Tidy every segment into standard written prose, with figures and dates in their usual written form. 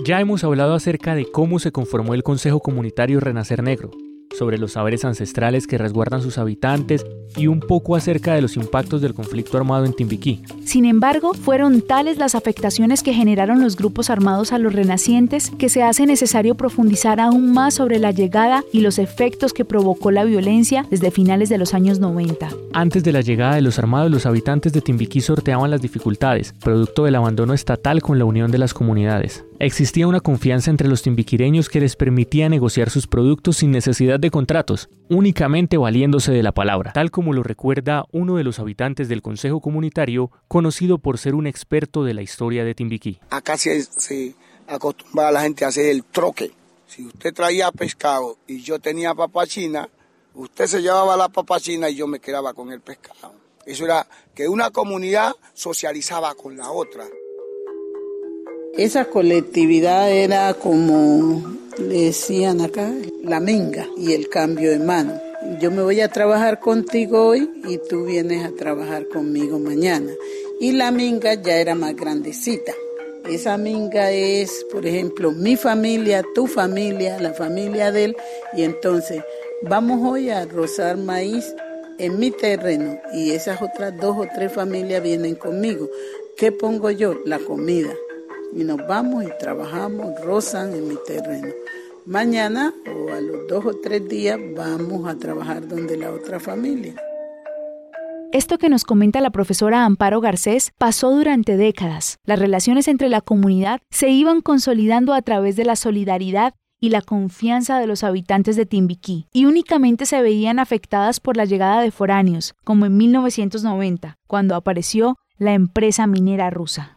Ya hemos hablado acerca de cómo se conformó el Consejo Comunitario Renacer Negro, sobre los saberes ancestrales que resguardan sus habitantes y un poco acerca de los impactos del conflicto armado en Timbiquí. Sin embargo, fueron tales las afectaciones que generaron los grupos armados a los renacientes que se hace necesario profundizar aún más sobre la llegada y los efectos que provocó la violencia desde finales de los años 90. Antes de la llegada de los armados, los habitantes de Timbiquí sorteaban las dificultades, producto del abandono estatal con la unión de las comunidades. Existía una confianza entre los timbiquireños que les permitía negociar sus productos sin necesidad de contratos, únicamente valiéndose de la palabra, tal como lo recuerda uno de los habitantes del Consejo Comunitario, conocido por ser un experto de la historia de Timbiquí. Acá se acostumbraba la gente a hacer el troque. Si usted traía pescado y yo tenía papachina, usted se llevaba la papachina y yo me quedaba con el pescado. Eso era que una comunidad socializaba con la otra. Esa colectividad era como le decían acá, la minga y el cambio de mano. Yo me voy a trabajar contigo hoy y tú vienes a trabajar conmigo mañana. Y la minga ya era más grandecita. Esa minga es, por ejemplo, mi familia, tu familia, la familia de él. Y entonces, vamos hoy a rozar maíz en mi terreno y esas otras 2 o 3 familias vienen conmigo. ¿Qué pongo yo? La comida. Y nos vamos y trabajamos, rozan en mi terreno. Mañana o a los 2 o 3 días vamos a trabajar donde la otra familia. Esto que nos comenta la profesora Amparo Garcés pasó durante décadas. Las relaciones entre la comunidad se iban consolidando a través de la solidaridad y la confianza de los habitantes de Timbiquí, y únicamente se veían afectadas por la llegada de foráneos, como en 1990, cuando apareció la empresa minera rusa.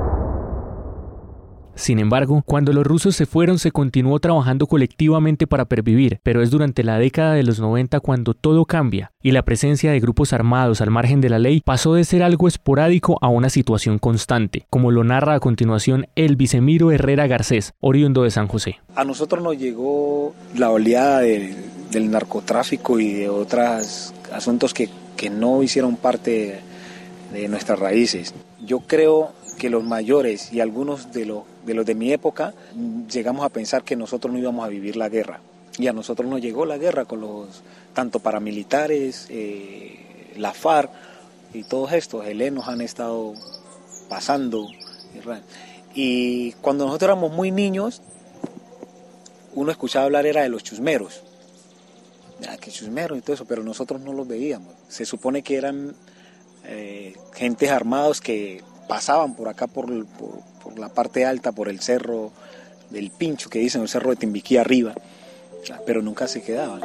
Sin embargo, cuando los rusos se fueron, se continuó trabajando colectivamente para pervivir, pero es durante la década de los 90 cuando todo cambia y la presencia de grupos armados al margen de la ley pasó de ser algo esporádico a una situación constante, como lo narra a continuación el Vicemiro Herrera Garcés, oriundo de San José. A nosotros nos llegó la oleada del narcotráfico y de otros asuntos que no hicieron parte de nuestras raíces. Yo creo que los mayores y algunos de los de mi época llegamos a pensar que nosotros no íbamos a vivir la guerra, y a nosotros nos llegó la guerra con los tanto paramilitares, la FARC y todos estos helenos han estado pasando, y cuando nosotros éramos muy niños uno escuchaba hablar era de los chusmeros, que chusmeros y todo eso, pero nosotros no los veíamos. Se supone que eran gentes armados que pasaban por acá por la parte alta, por el cerro del Pincho, que dicen el cerro de Timbiquí arriba, pero nunca se quedaban.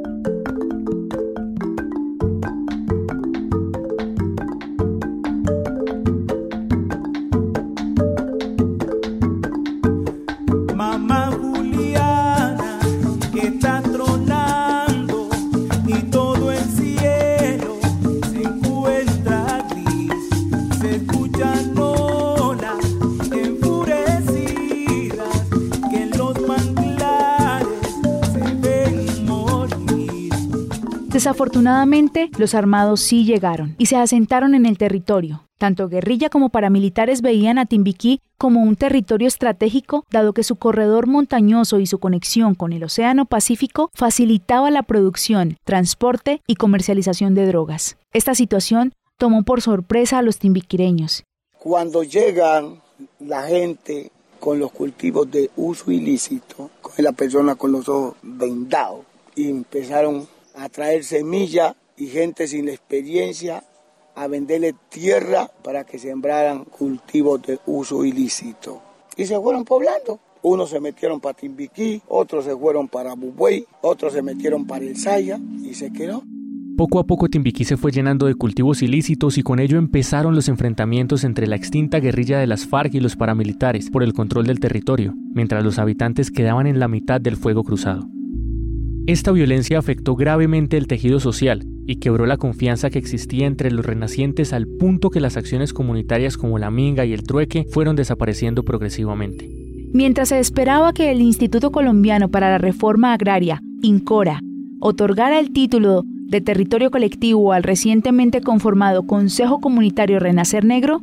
Mamá Juliana, que está tronando y todo el cielo se encuentra gris, se escuchan olas enfurecidas que en los manglares se ven morir. Desafortunadamente, los armados sí llegaron y se asentaron en el territorio. Tanto guerrilla como paramilitares veían a Timbiquí como un territorio estratégico, dado que su corredor montañoso y su conexión con el Océano Pacífico facilitaba la producción, transporte y comercialización de drogas. Esta situación tomó por sorpresa a los timbiquireños. Cuando llegan la gente con los cultivos de uso ilícito, con la persona con los ojos vendados, y empezaron a traer semilla y gente sin la experiencia a venderle tierra para que sembraran cultivos de uso ilícito. Y se fueron poblando. Unos se metieron para Timbiquí, otros se fueron para Bubuey, otros se metieron para el Saya y se quedó. Poco a poco Timbiquí se fue llenando de cultivos ilícitos y con ello empezaron los enfrentamientos entre la extinta guerrilla de las FARC y los paramilitares por el control del territorio, mientras los habitantes quedaban en la mitad del fuego cruzado. Esta violencia afectó gravemente el tejido social y quebró la confianza que existía entre los renacientes al punto que las acciones comunitarias como la minga y el trueque fueron desapareciendo progresivamente. Mientras se esperaba que el Instituto Colombiano para la Reforma Agraria, INCORA, otorgara el título de territorio colectivo al recientemente conformado Consejo Comunitario Renacer Negro,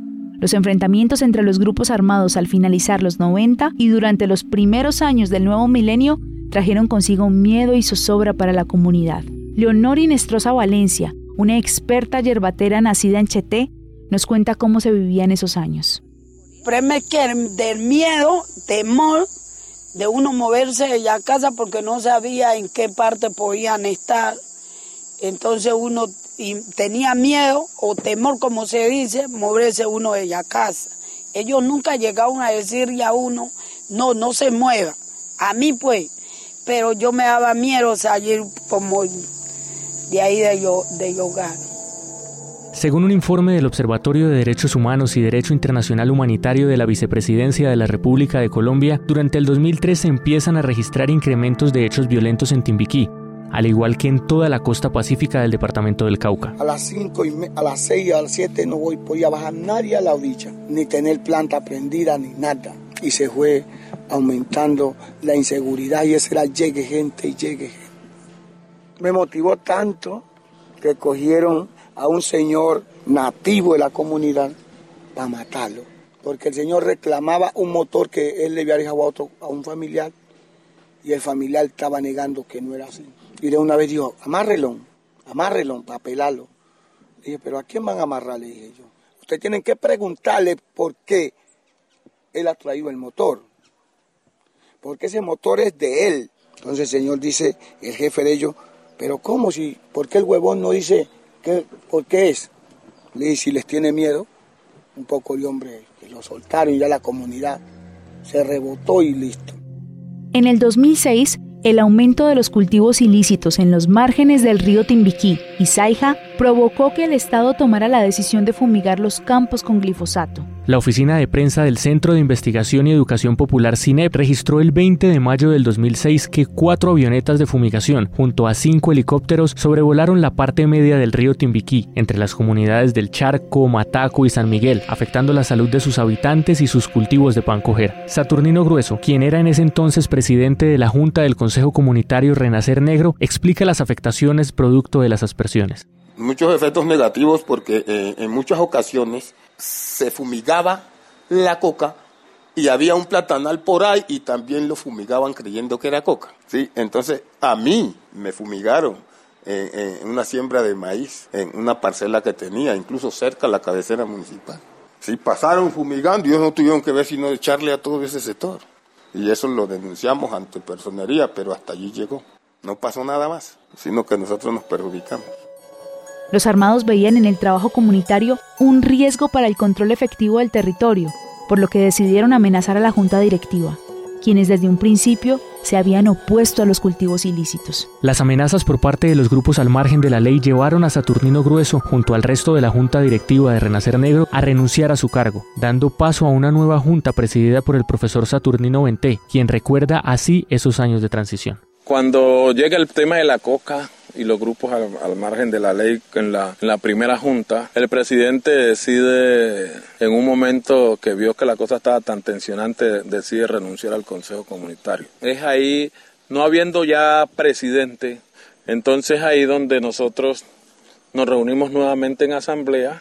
Los enfrentamientos entre los grupos armados al finalizar los 90 y durante los primeros años del nuevo milenio trajeron consigo miedo y zozobra para la comunidad. Leonor Inestrosa Valencia, una experta yerbatera nacida en Cheté, nos cuenta cómo se vivía en esos años. Créeme que del miedo, temor de uno moverse de la casa porque no sabía en qué parte podían estar. Entonces uno tenía miedo o temor, como se dice, moverse uno de la casa. Ellos nunca llegaron a decirle a uno, no se mueva. A mí pues, pero yo me daba miedo salir como de ahí del hogar. Según un informe del Observatorio de Derechos Humanos y Derecho Internacional Humanitario de la Vicepresidencia de la República de Colombia, durante el 2003 se empiezan a registrar incrementos de hechos violentos en Timbiquí, al igual que en toda la costa pacífica del departamento del Cauca. A las 5, a las 6, a las 7 no podía bajar nadie a la orilla, ni tener planta prendida, ni nada. Y se fue aumentando la inseguridad y ese era llegue gente. Me motivó tanto que cogieron a un señor nativo de la comunidad para matarlo, porque el señor reclamaba un motor que él le había dejado a un familiar y el familiar estaba negando que no era así. Y de una vez dijo, amárrelo para pelarlo. Le dije, ¿pero a quién van a amarrar? Le dije yo. Ustedes tienen que preguntarle por qué él ha traído el motor, porque ese motor es de él. Entonces el señor dice, el jefe de ellos, pero ¿cómo? ¿Por qué el huevón no dice por qué es? Le dije, si les tiene miedo, un poco de hombre, que lo soltaron y ya la comunidad se rebotó y listo. En el 2006, el aumento de los cultivos ilícitos en los márgenes del río Timbiquí y Saija provocó que el Estado tomara la decisión de fumigar los campos con glifosato. La oficina de prensa del Centro de Investigación y Educación Popular CINEP registró el 20 de mayo del 2006 que 4 avionetas de fumigación, junto a 5 helicópteros, sobrevolaron la parte media del río Timbiquí, entre las comunidades del Charco, Mataco y San Miguel, afectando la salud de sus habitantes y sus cultivos de pan coger. Saturnino Grueso, quien era en ese entonces presidente de la Junta del Consejo Comunitario Renacer Negro, explica las afectaciones producto de las aspersiones. Muchos efectos negativos porque en muchas ocasiones se fumigaba la coca y había un platanal por ahí y también lo fumigaban creyendo que era coca, ¿sí? Entonces a mí me fumigaron en una siembra de maíz, en una parcela que tenía, incluso cerca de la cabecera municipal. Sí, pasaron fumigando y ellos no tuvieron que ver sino echarle a todo ese sector. Y eso lo denunciamos ante personería, pero hasta allí llegó. No pasó nada más, sino que nosotros nos perjudicamos. Los armados veían en el trabajo comunitario un riesgo para el control efectivo del territorio, por lo que decidieron amenazar a la junta directiva, quienes desde un principio se habían opuesto a los cultivos ilícitos. Las amenazas por parte de los grupos al margen de la ley llevaron a Saturnino Grueso, junto al resto de la junta directiva de Renacer Negro, a renunciar a su cargo, dando paso a una nueva junta presidida por el profesor Saturnino Benté, quien recuerda así esos años de transición. Cuando llega el tema de la coca y los grupos al margen de la ley en la primera junta, el presidente decide, en un momento que vio que la cosa estaba tan tensionante, decide renunciar al Consejo Comunitario. Es ahí, no habiendo ya presidente, entonces ahí donde nosotros nos reunimos nuevamente en asamblea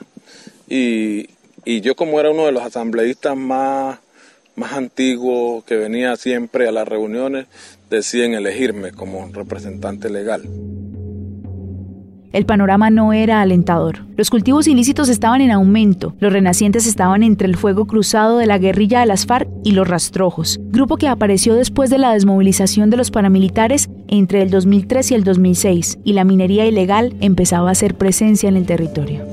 y yo, como era uno de los asambleístas más antiguos que venía siempre a las reuniones, deciden elegirme como representante legal. El panorama no era alentador. Los cultivos ilícitos estaban en aumento. Los renacientes estaban entre el fuego cruzado de la guerrilla de las FARC y los rastrojos, grupo que apareció después de la desmovilización de los paramilitares entre el 2003 y el 2006, y la minería ilegal empezaba a hacer presencia en el territorio.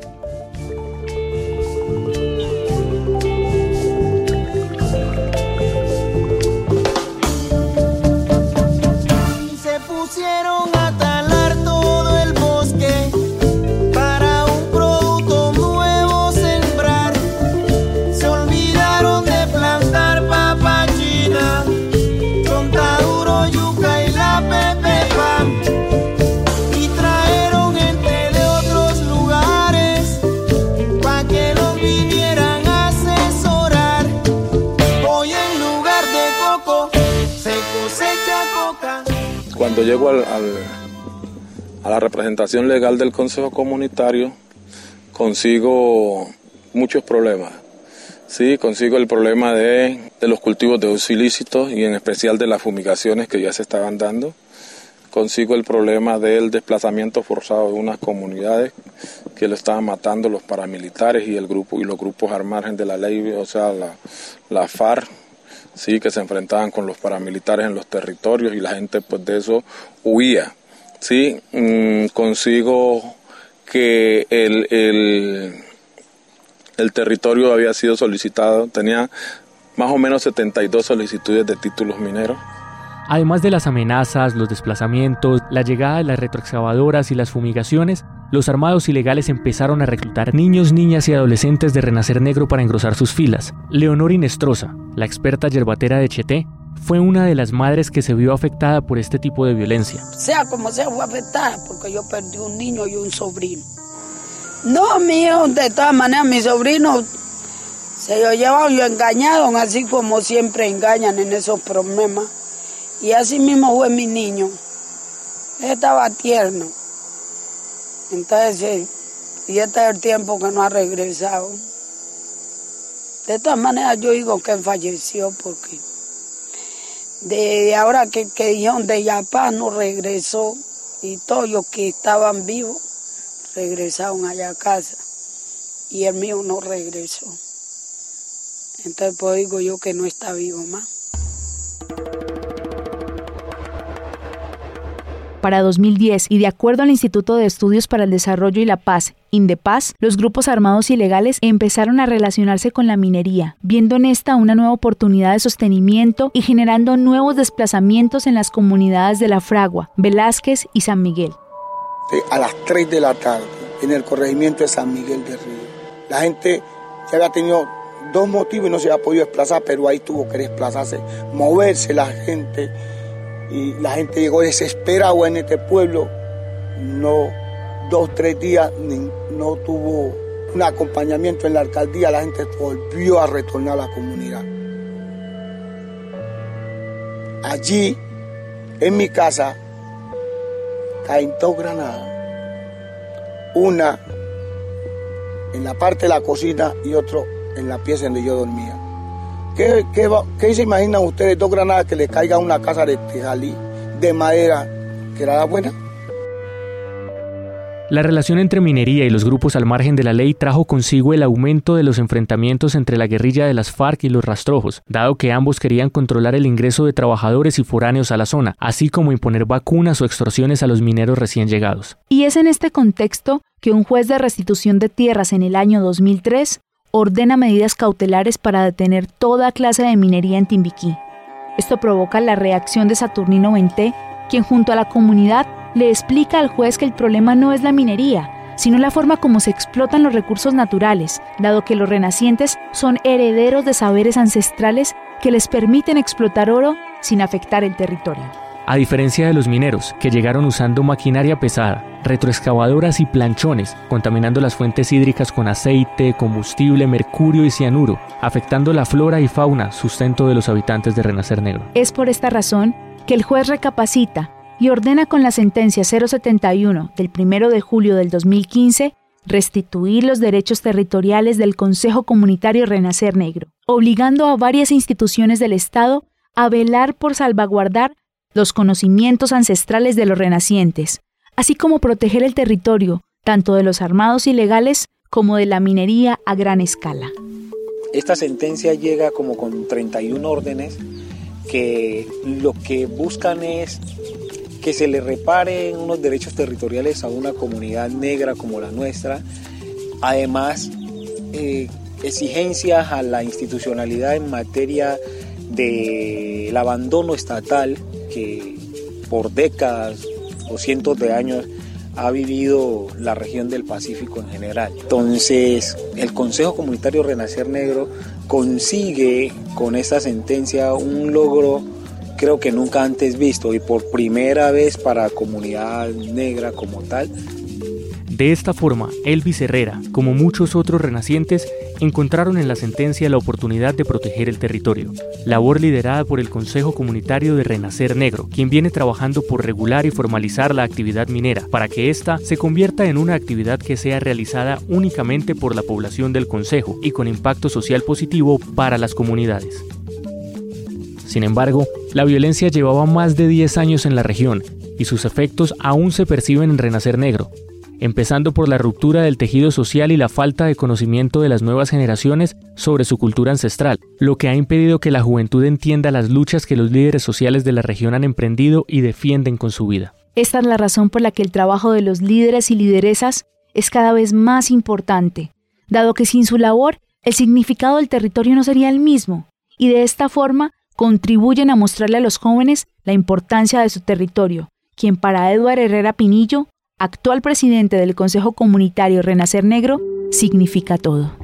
Cuando llego a la representación legal del Consejo Comunitario, consigo muchos problemas. Sí, consigo el problema de los cultivos de uso ilícito y en especial de las fumigaciones que ya se estaban dando. Consigo el problema del desplazamiento forzado de unas comunidades que lo estaban matando los paramilitares y los grupos al margen de la ley, o sea, la FARC, sí, que se enfrentaban con los paramilitares en los territorios y la gente pues de eso huía. Sí, consigo que el territorio había sido solicitado, tenía más o menos 72 solicitudes de títulos mineros. Además de las amenazas, los desplazamientos, la llegada de las retroexcavadoras y las fumigaciones, los armados ilegales empezaron a reclutar niños, niñas y adolescentes de Renacer Negro para engrosar sus filas. Leonor Inestrosa, la experta yerbatera de Cheté, fue una de las madres que se vio afectada por este tipo de violencia. Sea como sea, fue afectada porque yo perdí un niño y un sobrino. No, mío, de todas maneras, mis sobrinos se lo llevaron y lo engañaron, así como siempre engañan en esos problemas. Y así mismo fue mi niño. Él estaba tierno. Entonces, y este es el tiempo que no ha regresado. De todas maneras, yo digo que él falleció porque de ahora que dijeron de Yapá no regresó y todos los que estaban vivos regresaron allá a casa y el mío no regresó. Entonces, pues digo yo que no está vivo más. Para 2010, y de acuerdo al Instituto de Estudios para el Desarrollo y la Paz, INDEPAZ, los grupos armados ilegales empezaron a relacionarse con la minería, viendo en esta una nueva oportunidad de sostenimiento y generando nuevos desplazamientos en las comunidades de La Fragua, Velázquez y San Miguel. A las 3 de la tarde, en el corregimiento de San Miguel de Río, la gente ya había tenido 2 motivos y no se había podido desplazar, pero ahí tuvo que desplazarse, moverse la gente. Y la gente llegó desesperada en este pueblo, no 2-3 días, no tuvo un acompañamiento en la alcaldía, la gente volvió a retornar a la comunidad. Allí, en mi casa, caen 2 granadas, una en la parte de la cocina y otro en la pieza donde yo dormía. ¿Qué se imaginan ustedes 2 granadas que le caiga a una casa de tejalí, de madera, que era la buena? La relación entre minería y los grupos al margen de la ley trajo consigo el aumento de los enfrentamientos entre la guerrilla de las FARC y los rastrojos, dado que ambos querían controlar el ingreso de trabajadores y foráneos a la zona, así como imponer vacunas o extorsiones a los mineros recién llegados. Y es en este contexto que un juez de restitución de tierras en el año 2003 ordena medidas cautelares para detener toda clase de minería en Timbiquí. Esto provoca la reacción de Saturnino Benté, quien junto a la comunidad le explica al juez que el problema no es la minería, sino la forma como se explotan los recursos naturales, dado que los renacientes son herederos de saberes ancestrales que les permiten explotar oro sin afectar el territorio. A diferencia de los mineros, que llegaron usando maquinaria pesada, retroexcavadoras y planchones, contaminando las fuentes hídricas con aceite, combustible, mercurio y cianuro, afectando la flora y fauna, sustento de los habitantes de Renacer Negro. Es por esta razón que el juez recapacita y ordena con la sentencia 071 del 1 de julio del 2015 restituir los derechos territoriales del Consejo Comunitario Renacer Negro, obligando a varias instituciones del Estado a velar por salvaguardar los conocimientos ancestrales de los renacientes, así como proteger el territorio, tanto de los armados ilegales como de la minería a gran escala. Esta sentencia llega como con 31 órdenes que lo que buscan es que se le reparen unos derechos territoriales a una comunidad negra como la nuestra, además exigencias a la institucionalidad en materia del abandono estatal que por décadas o cientos de años ha vivido la región del Pacífico en general. Entonces, el Consejo Comunitario Renacer Negro consigue con esta sentencia un logro creo que nunca antes visto y por primera vez para comunidad negra como tal. De esta forma, Elvis Herrera, como muchos otros renacientes, encontraron en la sentencia la oportunidad de proteger el territorio, labor liderada por el Consejo Comunitario de Renacer Negro, quien viene trabajando por regular y formalizar la actividad minera, para que ésta se convierta en una actividad que sea realizada únicamente por la población del Consejo y con impacto social positivo para las comunidades. Sin embargo, la violencia llevaba más de 10 años en la región y sus efectos aún se perciben en Renacer Negro, empezando por la ruptura del tejido social y la falta de conocimiento de las nuevas generaciones sobre su cultura ancestral, lo que ha impedido que la juventud entienda las luchas que los líderes sociales de la región han emprendido y defienden con su vida. Esta es la razón por la que el trabajo de los líderes y lideresas es cada vez más importante, dado que sin su labor el significado del territorio no sería el mismo, y de esta forma contribuyen a mostrarle a los jóvenes la importancia de su territorio, quien para Edward Herrera Pinillo, actual presidente del Consejo Comunitario Renacer Negro, significa todo.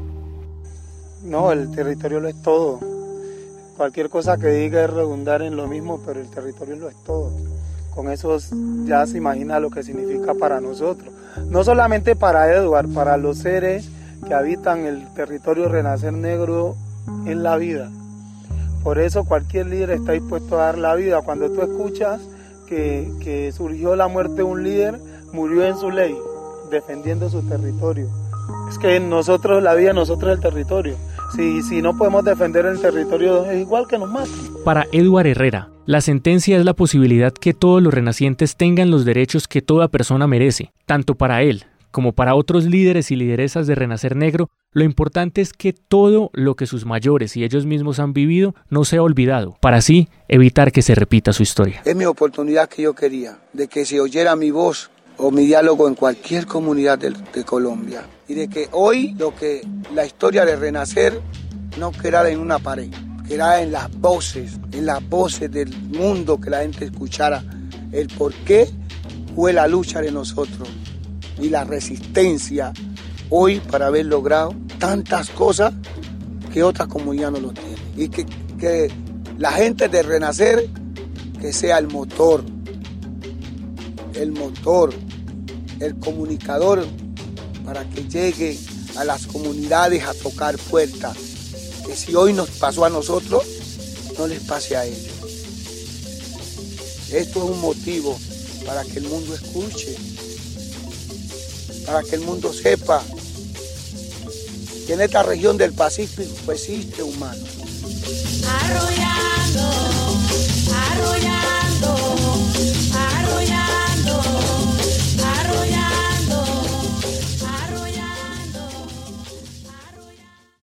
No, el territorio lo es todo. Cualquier cosa que diga es redundar en lo mismo, pero el territorio lo es todo. Con eso ya se imagina lo que significa para nosotros. No solamente para Edward, para los seres que habitan el territorio Renacer Negro en la vida. Por eso cualquier líder está dispuesto a dar la vida. Cuando tú escuchas que surgió la muerte de un líder, murió en su ley, defendiendo su territorio. Es que nosotros, la vida, nosotros el territorio. Si no podemos defender el territorio, es igual que nos maten. Para Edward Herrera, la sentencia es la posibilidad que todos los renacientes tengan los derechos que toda persona merece. Tanto para él, como para otros líderes y lideresas de Renacer Negro, lo importante es que todo lo que sus mayores y ellos mismos han vivido no sea olvidado, para así evitar que se repita su historia. Es mi oportunidad que yo quería, de que se oyera mi voz o mi diálogo en cualquier comunidad de Colombia. Y de que hoy la historia de Renacer no quedara en una pared, quedara en las voces del mundo, que la gente escuchara el por qué fue la lucha de nosotros y la resistencia hoy para haber logrado tantas cosas que otra comunidad no lo tiene. Y que la gente de Renacer, que sea el motor, el comunicador, para que llegue a las comunidades a tocar puertas. Que si hoy nos pasó a nosotros, no les pase a ellos. Esto es un motivo para que el mundo escuche, para que el mundo sepa que en esta región del Pacífico existe humanos.